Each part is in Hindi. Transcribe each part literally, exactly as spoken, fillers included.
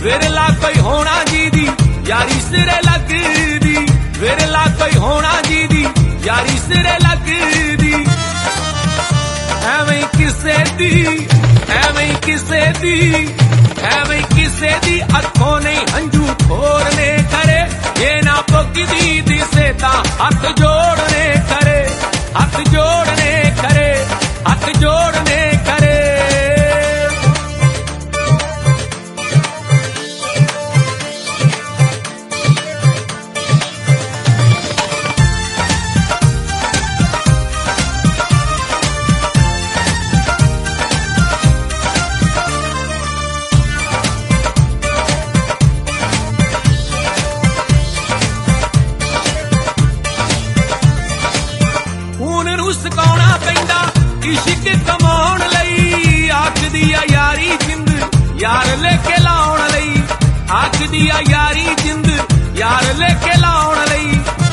विरला कोई होना जी दी यारी सिरे लगदी, विरला कोई होना जी दी यारी सिरे लगदी। एवें किसे दी एवें किसे दी एवें किसे दी अखों नहीं हंजू फोरने करे, ये ना पुगदी दिसे ता हथ जोड़ने करे, हथ जोड़ने करे, हथ जोड़ने करे। सुकाउणा पैंदा इश्क कमाउण लई, आखदी आ यारी जिंद यार लेके लाउण लई, आखदी आ यारी जिंद यार लेके लाउण लई।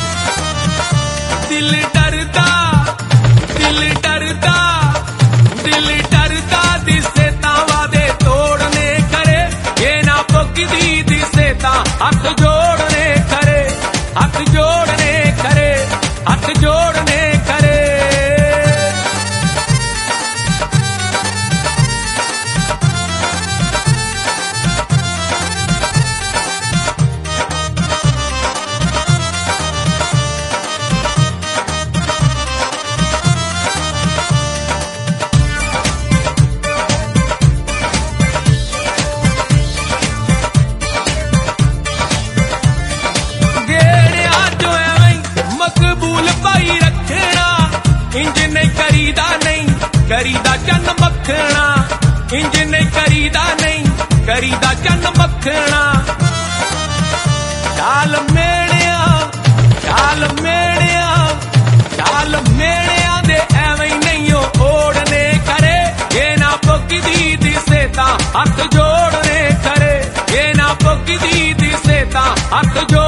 दिल डरदा दिल डरदा दिल डरदा दिसे ता वादे तोड़ने करे, ये ना पुगदी दिसे ता हथ जोड़ने करे, हथ जोड़ने करे, हथ जोड़ने करे। इंज नहीं करीदा नहीं करीदा चन मखना, इंज नहीं करीदा नहीं करीदा चन मखना। चाल मेड़िया चाल मेड़िया चाल मेड़िया दे एवें नहीं ओढ़ने करे, ये ना पुगदी दिसे ता हथ जोड़ने करे, ये ना पुगदी दिसे ता हथ जोड़ने